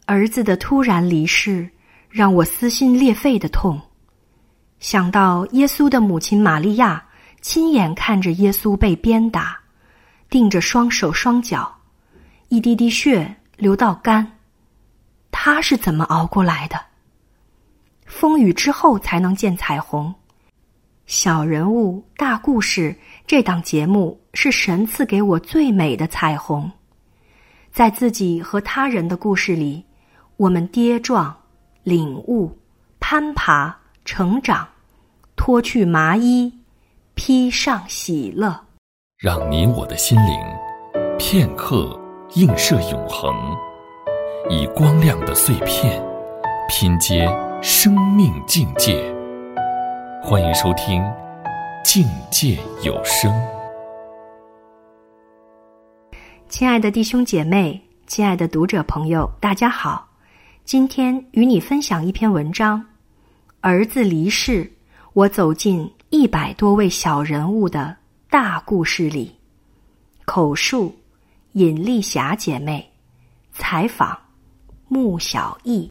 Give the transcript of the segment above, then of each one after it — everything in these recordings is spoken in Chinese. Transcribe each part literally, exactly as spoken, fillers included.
儿子的突然离世让我撕心裂肺的痛，想到耶稣的母亲玛利亚亲眼看着耶稣被鞭打，钉着双手双脚，一滴滴血流到肝，他是怎么熬过来的？风雨之后才能见彩虹。小人物大故事这档节目是神赐给我最美的彩虹，在自己和他人的故事里，我们跌撞、领悟、攀爬、成长，脱去麻衣，披上喜乐， 让你我的心灵片刻映射永恒，以光亮的碎片拼接生命境界。欢迎收听境界有声。 亲爱的弟兄姐妹，亲爱的读者朋友，大家好。今天与你分享一篇文章，儿子离世，我走进一百多位小人物的大故事里。口述尹丽霞姐妹，采访穆小艺。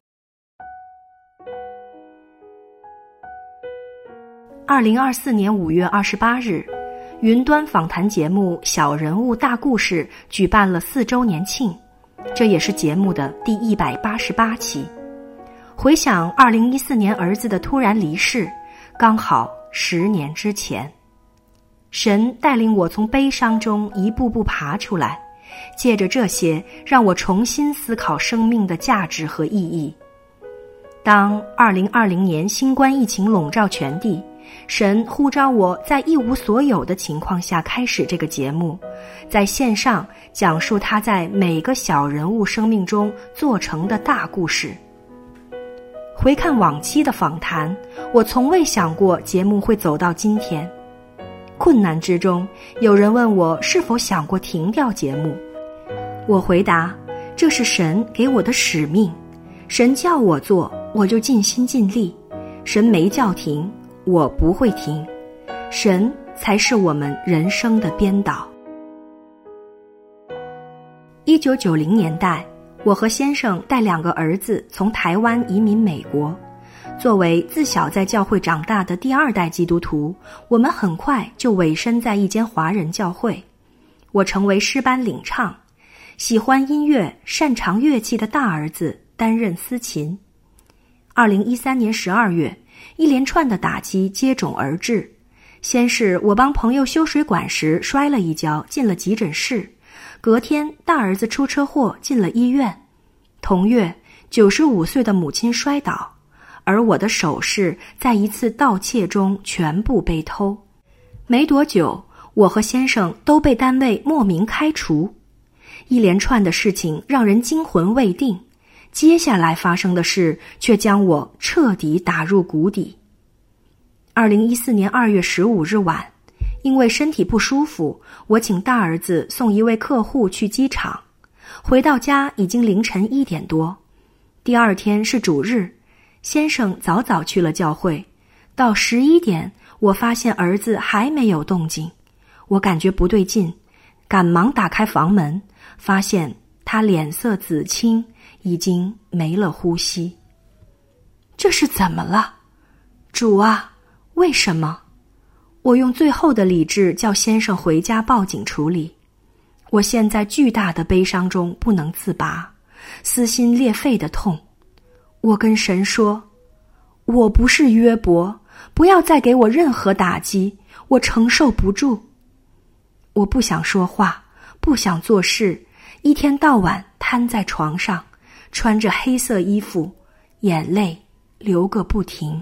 二零二四年五月二十八日，云端访谈节目《小人物大故事》举办了四周年庆，这也是节目的第一百八十八期。回想二零一四年儿子的突然离世，刚好十年之前。神带领我从悲伤中一步步爬出来，借着这些让我重新思考生命的价值和意义。当二零二零年新冠疫情笼罩全地，神呼召我在一无所有的情况下开始这个节目，在线上讲述他在每个小人物生命中做成的大故事。回看往期的访谈，我从未想过节目会走到今天。困难之中，有人问我是否想过停掉节目，我回答，这是神给我的使命，神叫我做，我就尽心尽力，神没叫停，我不会停，神才是我们人生的编导。一九九零年代，我和先生带两个儿子从台湾移民美国。作为自小在教会长大的第二代基督徒，我们很快就委身在一间华人教会。我成为诗班领唱，喜欢音乐、擅长乐器的大儿子担任司琴。二零一三年十二月，一连串的打击接踵而至。先是我帮朋友修水管时摔了一跤，进了急诊室。隔天，大儿子出车祸进了医院。同月，九十五岁的母亲摔倒，而我的首饰在一次盗窃中全部被偷。没多久，我和先生都被单位莫名开除。一连串的事情让人惊魂未定，接下来发生的事却将我彻底打入谷底。二零一四年二月十五日晚，因为身体不舒服，我请大儿子送一位客户去机场。回到家已经凌晨一点多。第二天是主日，先生早早去了教会。到十一点，我发现儿子还没有动静，我感觉不对劲，赶忙打开房门，发现他脸色紫青，已经没了呼吸。这是怎么了？主啊，为什么？我用最后的理智叫先生回家报警处理。我陷在巨大的悲伤中不能自拔，撕心裂肺的痛。我跟神说，我不是约伯，不要再给我任何打击，我承受不住。我不想说话，不想做事，一天到晚瘫在床上，穿着黑色衣服，眼泪流个不停。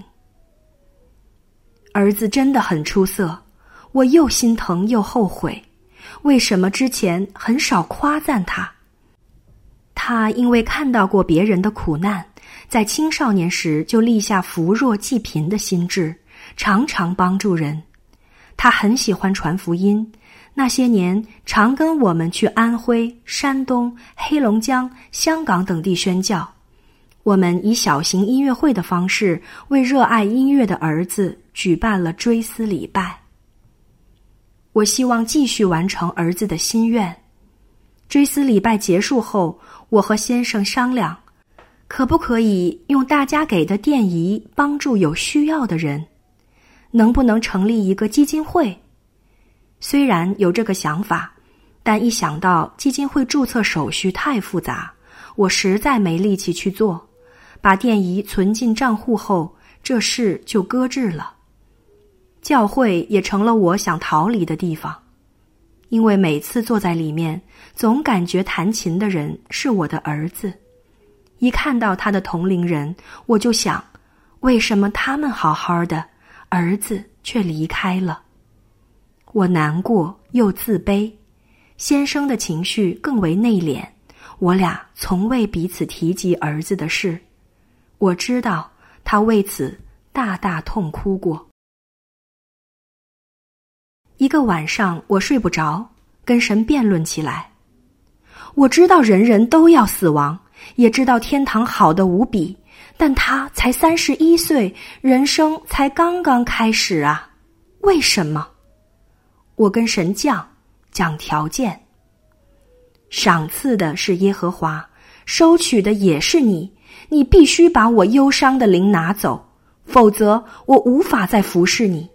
儿子真的很出色，我又心疼又后悔，为什么之前很少夸赞他？他因为看到过别人的苦难，在青少年时就立下扶弱济贫的心志，常常帮助人。他很喜欢传福音，那些年常跟我们去安徽、山东、黑龙江、香港等地宣教。我们以小型音乐会的方式为热爱音乐的儿子举办了追思礼拜。我希望继续完成儿子的心愿。追思礼拜结束后，我和先生商量， 可不可以用大家给的电仪帮助有需要的人？能不能成立一个基金会？虽然有这个想法，但一想到基金会注册手续太复杂，我实在没力气去做。把电仪存进账户后，这事就搁置了。教会也成了我想逃离的地方，因为每次坐在里面，总感觉弹琴的人是我的儿子。一看到他的同龄人，我就想，为什么他们好好的，儿子却离开了？我难过又自卑，先生的情绪更为内敛，我俩从未彼此提及儿子的事。我知道他为此大大痛哭过。一个晚上我睡不着，跟神辩论起来。我知道人人都要死亡，也知道天堂好得无比，但他才三十一岁，人生才刚刚开始啊！为什么？我跟神犟，讲条件。赏赐的是耶和华，收取的也是你，你必须把我忧伤的灵拿走，否则我无法再服侍你。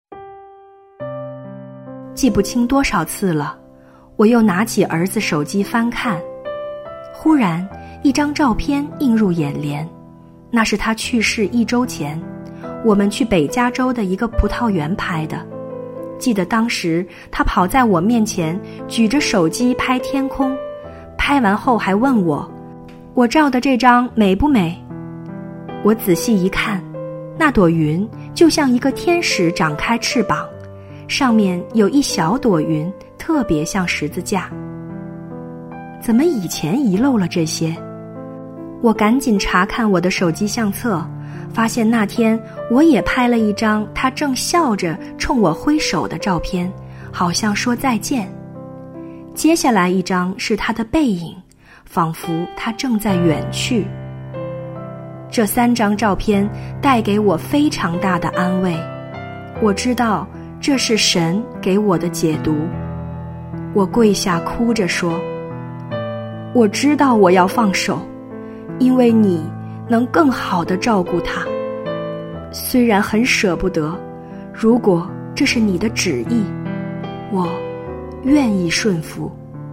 记不清多少次了，我又拿起儿子手机翻看，忽然一张照片映入眼帘，那是他去世一周前，我们去北加州的一个葡萄园拍的。记得当时他跑在我面前，举着手机拍天空，拍完后还问我，我照的这张美不美？我仔细一看，那朵云就像一个天使展开翅膀，上面有一小朵云，特别像十字架。怎么以前遗漏了这些？我赶紧查看我的手机相册，发现那天我也拍了一张他正笑着冲我挥手的照片，好像说再见。接下来一张是他的背影，仿佛他正在远去。这三张照片带给我非常大的安慰，我知道这是神给我的解读。我跪下哭着说，我知道我要放手，因为你能更好地照顾他。虽然很舍不得，如果这是你的旨意，我愿意顺服。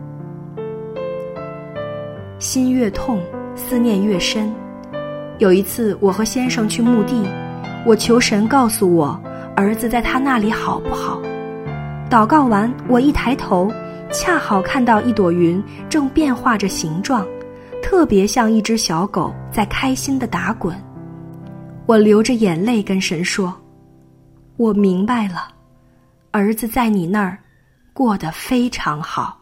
心越痛，思念越深。有一次我和先生去墓地，我求神告诉我儿子在他那里好不好。祷告完，我一抬头，恰好看到一朵云正变化着形状，特别像一只小狗在开心地打滚。我流着眼泪跟神说，我明白了，儿子在你那儿过得非常好。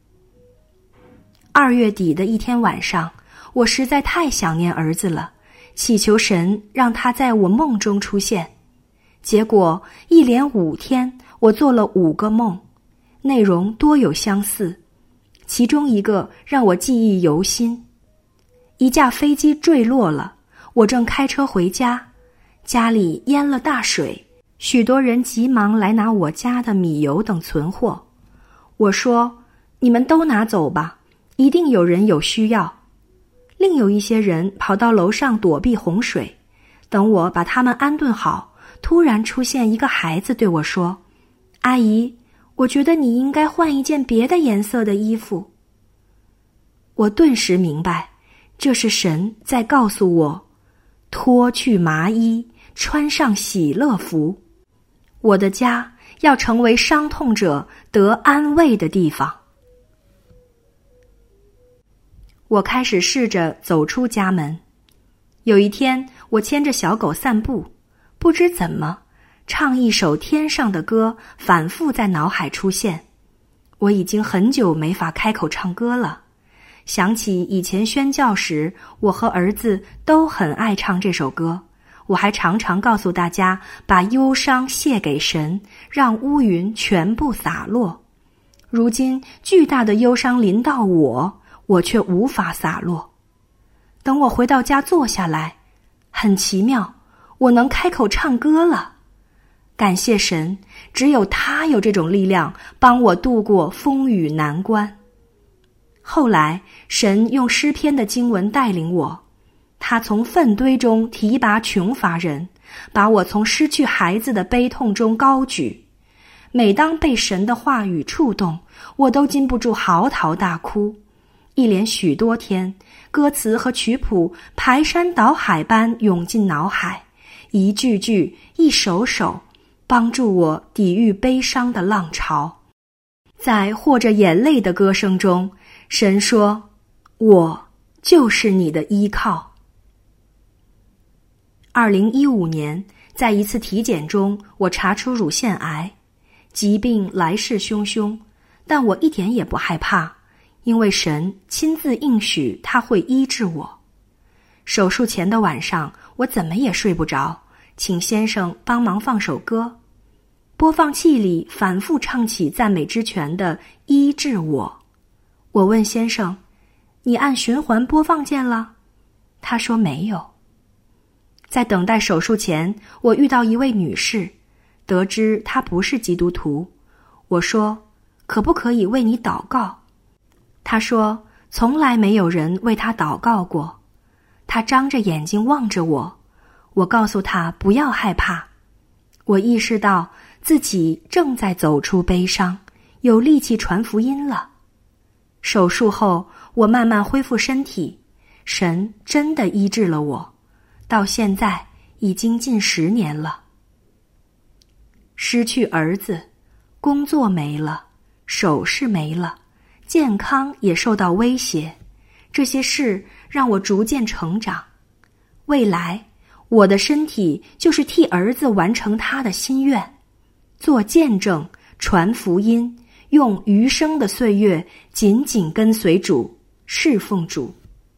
二月底的一天晚上，我实在太想念儿子了，祈求神让他在我梦中出现。结果一连五天，我做了五个梦，内容多有相似，其中一个让我记忆犹新。一架飞机坠落了，我正开车回家，家里淹了大水，许多人急忙来拿我家的米油等存货。我说，你们都拿走吧，一定有人有需要。另有一些人跑到楼上躲避洪水，等我把他们安顿好，突然出现一个孩子对我说，阿姨，我觉得你应该换一件别的颜色的衣服。我顿时明白，这是神在告诉我，脱去麻衣，穿上喜乐服。我的家要成为伤痛者得安慰的地方。我开始试着走出家门。有一天，我牵着小狗散步，不知怎么，唱一首天上的歌反复在脑海出现。我已经很久没法开口唱歌了，想起以前宣教时，我和儿子都很爱唱这首歌。我还常常告诉大家，把忧伤卸给神，让乌云全部洒落。如今巨大的忧伤临到我，我却无法洒落。等我回到家坐下来，很奇妙，我能开口唱歌了。感谢神，只有他有这种力量帮我度过风雨难关。后来神用诗篇的经文带领我， 他从粪堆中提拔穷乏人，把我从失去孩子的悲痛中高举。每当被神的话语触动，我都禁不住嚎啕大哭。一连许多天，歌词和曲谱排山倒海般涌进脑海，一句句，一首首，帮助我抵御悲伤的浪潮。在和着眼泪的歌声中，神说：我就是你的依靠。二零一五年，在一次体检中，我查出乳腺癌，疾病来势汹汹，但我一点也不害怕，因为神亲自应许他会医治我。手术前的晚上，我怎么也睡不着，请先生帮忙放首歌。播放器里反复唱起赞美之泉的医治我。我问先生：你按循环播放键了？他说没有。在等待手术前，我遇到一位女士，得知她不是基督徒。我说：可不可以为你祷告？她说：从来没有人为她祷告过。她张着眼睛望着我，我告诉她不要害怕。我意识到自己正在走出悲伤，有力气传福音了。手术后，我慢慢恢复身体，神真的医治了我，到现在已经近十年了。失去儿子，工作没了，首饰没了，健康也受到威胁，这些事让我逐渐成长。未来，我的身体就是替儿子完成他的心愿，做见证，传福音，用余生的岁月紧紧跟随主，侍奉主。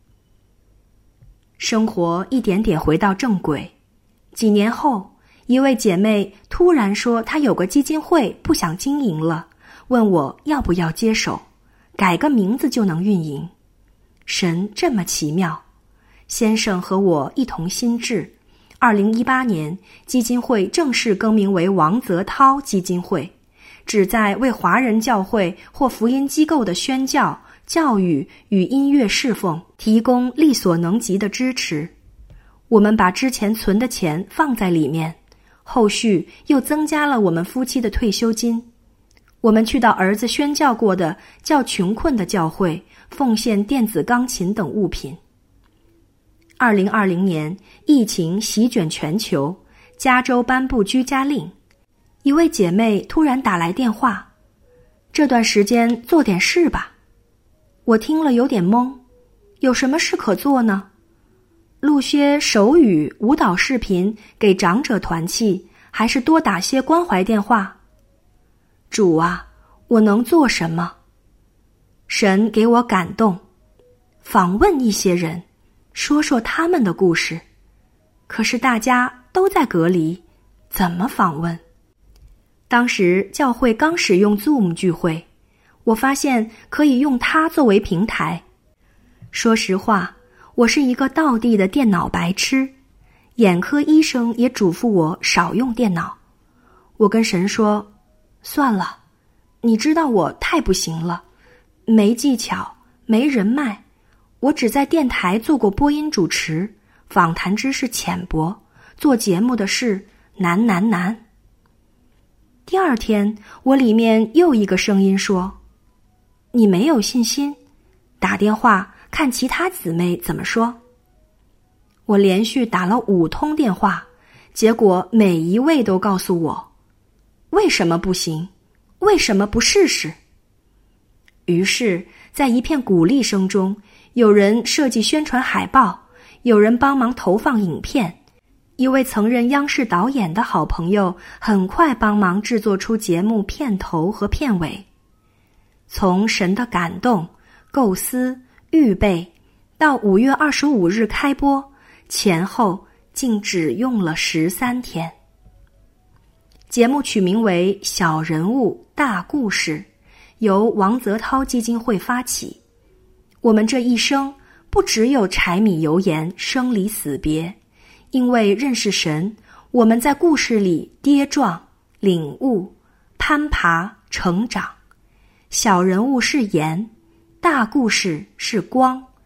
生活一点点回到正轨。几年后，一位姐妹突然说她有个基金会不想经营了，问我要不要接手，改个名字就能运营。神这么奇妙，先生和我一同心志，二零一八年基金会正式更名为王泽涛基金会，旨在为华人教会或福音机构的宣教、教育与音乐侍奉提供力所能及的支持。我们把之前存的钱放在里面，后续又增加了我们夫妻的退休金。我们去到儿子宣教过的较穷困的教会，奉献电子钢琴等物品。二零二零年，疫情席卷全球，加州颁布居家令。一位姐妹突然打来电话：这段时间做点事吧。我听了有点懵，有什么事可做呢？录些手语舞蹈视频给长者团契，还是多打些关怀电话？主啊，我能做什么？神给我感动，访问一些人，说说他们的故事。可是大家都在隔离，怎么访问？当时教会刚使用 Zoom 聚会，我发现可以用它作为平台。说实话，我是一个道地的电脑白痴，眼科医生也嘱咐我少用电脑。我跟神说，算了，你知道我太不行了，没技巧，没人脉，我只在电台做过播音主持，访谈知识浅薄，做节目的事难难难。第二天，我里面又一个声音说，你没有信心？打电话看其他姊妹怎么说。我连续打了五通电话，结果每一位都告诉我，为什么不行？为什么不试试？于是，在一片鼓励声中，有人设计宣传海报，有人帮忙投放影片，一位曾任央视导演的好朋友很快帮忙制作出节目片头和片尾。从神的感动、构思、预备到五月二十五日开播，前后竟只用了十三天。节目取名为《小人物大故事》，由王泽涛基金会发起。我们这一生不只有柴米油盐、生离死别，因为认识神，我们在故事里跌撞、领悟、攀爬、成长。小人物是盐，大故事是光，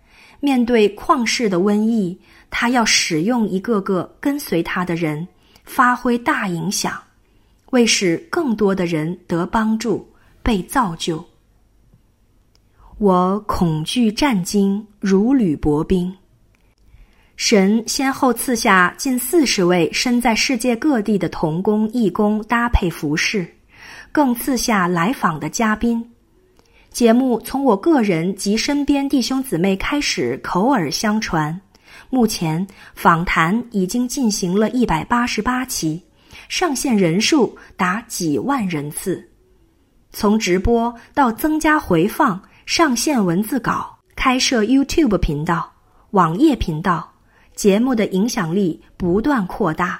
面对旷世的瘟疫，他要使用一个个跟随他的人，发挥大影响，为使更多的人得帮助，被造就。我恐惧战惊，如履薄冰。神先后赐下近四十位身在世界各地的同工义工搭配服侍，更赐下来访的嘉宾。节目从我个人及身边弟兄姊妹开始口耳相传，目前访谈已经进行了一百八十八期，上线人数达几万人次。从直播到增加回放、上线文字稿、开设 YouTube 频道、网页频道，节目的影响力不断扩大。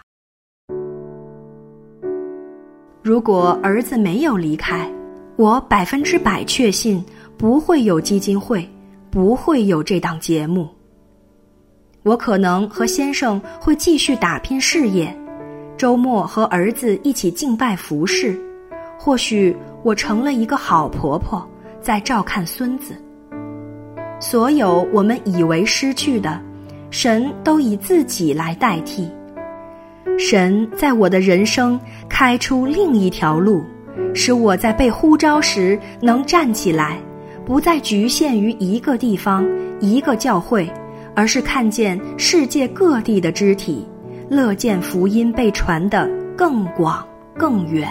如果儿子没有离开，我百分之百确信不会有基金会，不会有这档节目。我可能和先生会继续打拼事业，周末和儿子一起敬拜服侍，或许我成了一个好婆婆，在照看孙子。所有我们以为失去的，神都以自己来代替。神在我的人生开出另一条路，使我在被呼召时能站起来，不再局限于一个地方、一个教会，而是看见世界各地的肢体，乐见福音被传得更广更远。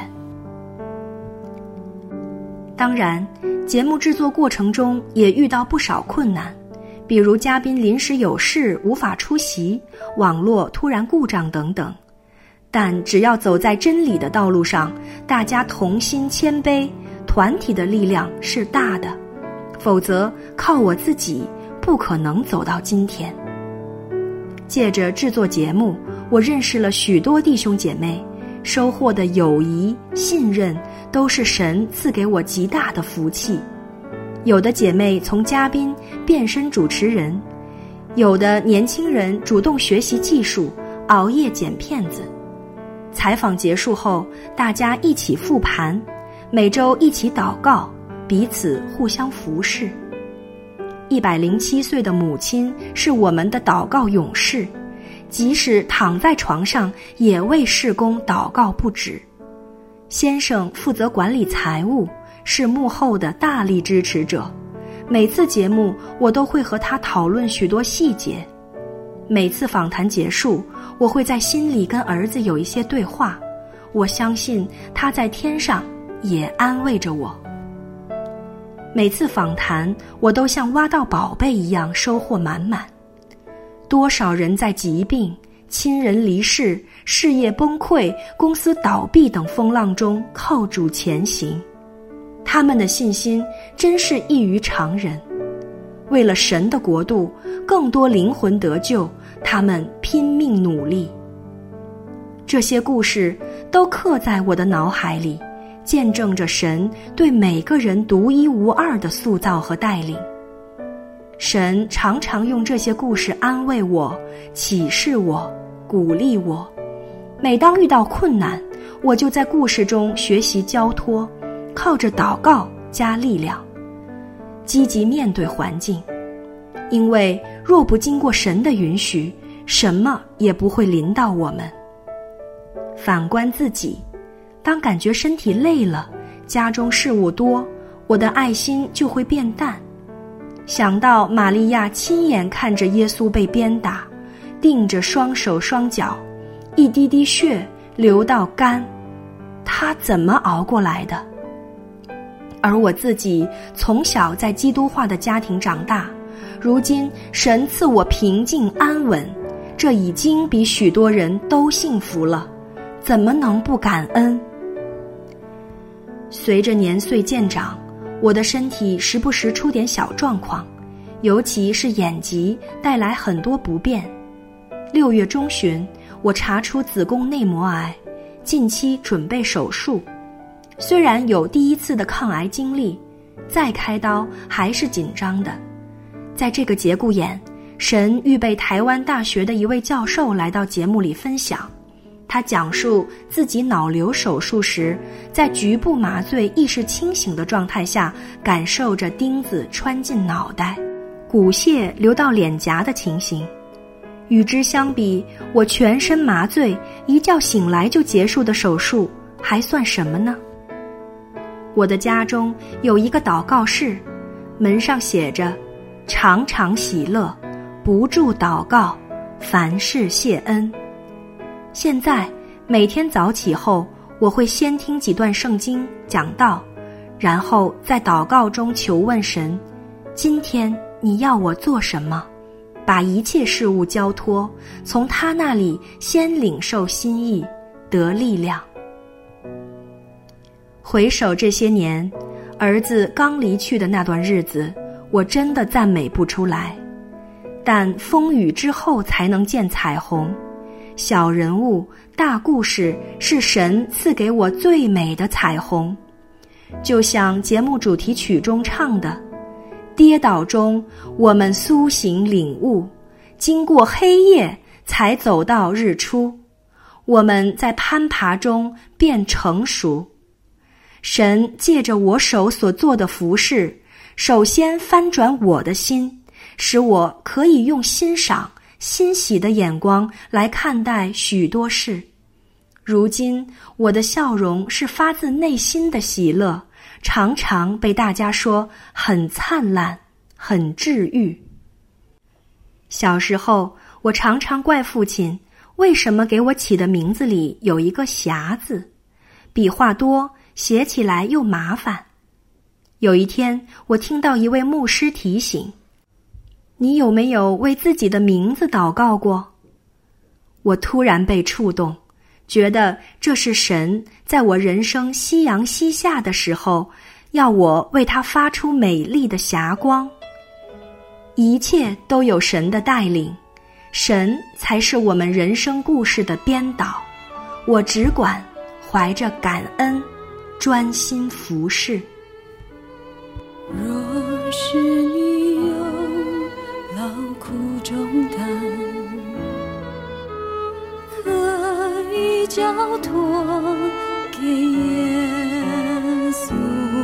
当然，节目制作过程中也遇到不少困难，比如嘉宾临时有事无法出席，网络突然故障等等。但只要走在真理的道路上，大家同心谦卑，团体的力量是大的，否则靠我自己不可能走到今天。借着制作节目，我认识了许多弟兄姐妹，收获的友谊、信任都是神赐给我极大的福气。有的姐妹从嘉宾变身主持人，有的年轻人主动学习技术，熬夜剪片子。采访结束后，大家一起复盘，每周一起祷告，彼此互相服侍。一百零七岁的母亲是我们的祷告勇士，即使躺在床上也为事工祷告不止。先生负责管理财务，是幕后的大力支持者，每次节目我都会和他讨论许多细节。每次访谈结束，我会在心里跟儿子有一些对话，我相信他在天上也安慰着我。每次访谈，我都像挖到宝贝一样收获满满。多少人在疾病、亲人离世、事业崩溃、公司倒闭等风浪中靠主前行，他们的信心真是异于常人。为了神的国度，更多灵魂得救，他们拼命努力。这些故事都刻在我的脑海里，见证着神对每个人独一无二的塑造和带领。神常常用这些故事安慰我、启示我、鼓励我。每当遇到困难，我就在故事中学习交托，靠着祷告加力量，积极面对环境。因为若不经过神的允许，什么也不会临到我们。反观自己，当感觉身体累了，家中事务多，我的爱心就会变淡。想到玛利亚亲眼看着耶稣被鞭打，钉着双手双脚，一滴滴血流到肝，她怎么熬过来的？而我自己从小在基督化的家庭长大，如今神赐我平静安稳，这已经比许多人都幸福了，怎么能不感恩？随着年岁渐长，我的身体时不时出点小状况，尤其是眼疾带来很多不便。六月中旬，我查出子宫内膜癌，近期准备手术。虽然有第一次的抗癌经历，再开刀还是紧张的。在这个节骨眼，神预备台湾大学的一位教授来到节目里分享，他讲述自己脑瘤手术时，在局部麻醉意识清醒的状态下，感受着钉子穿进脑袋， 骨屑流到脸颊的情形。与之相比，我全身麻醉，一觉醒来就结束的手术，还算什么呢？我的家中有一个祷告室，门上写着常常喜乐，不住祷告，凡事谢恩。现在每天早起后，我会先听几段圣经讲道，然后在祷告中求问神，今天你要我做什么？把一切事物交托，从他那里先领受心意，得力量。回首这些年，儿子刚离去的那段日子，我真的赞美不出来。但风雨之后才能见彩虹，小人物大故事是神赐给我最美的彩虹。就像节目主题曲中唱的，跌倒中我们苏醒领悟，经过黑夜才走到日出，我们在攀爬中变成熟。神借着我手所做的服事，首先翻转我的心，使我可以用欣赏、欣喜的眼光来看待许多事。如今我的笑容是发自内心的喜乐，常常被大家说很灿烂，很治愈。小时候，我常常怪父亲为什么给我起的名字里有一个侠字，笔画多，写起来又麻烦。有一天，我听到一位牧师提醒，你有没有为自己的名字祷告过？我突然被触动，觉得这是神在我人生夕阳西下的时候，要我为他发出美丽的霞光。一切都有神的带领，神才是我们人生故事的编导，我只管怀着感恩专心服侍。 若是你有劳苦重担，可以交托给耶稣。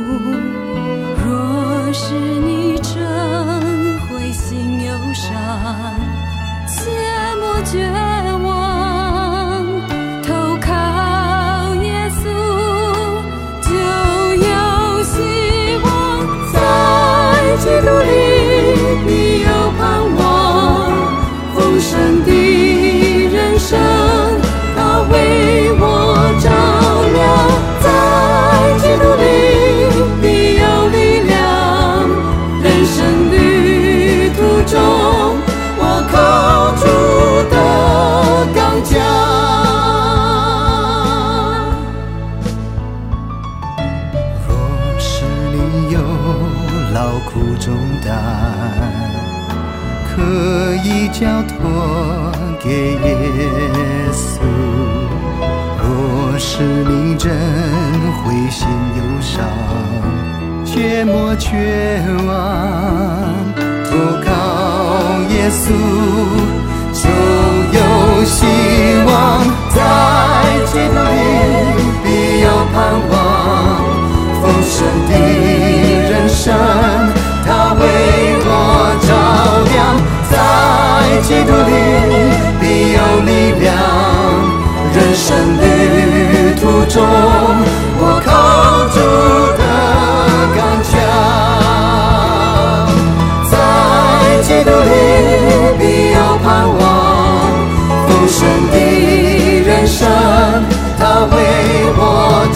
若是你真灰心忧伤，切莫绝望，投靠耶稣就有希望。在基督里必有盼望，丰盛的人生他为我照亮。在基督里必有力量，人生旅途中我靠主的刚强。 若是你有劳苦重担，可以交托给耶稣。若是你真灰心忧伤，切莫绝望，投靠耶稣就有希望。在基督里必有盼望，丰盛的人生他为我照亮。在基督里必有力量，人生旅途中我靠主的刚强。在基督里必有盼望，丰盛的人生他为我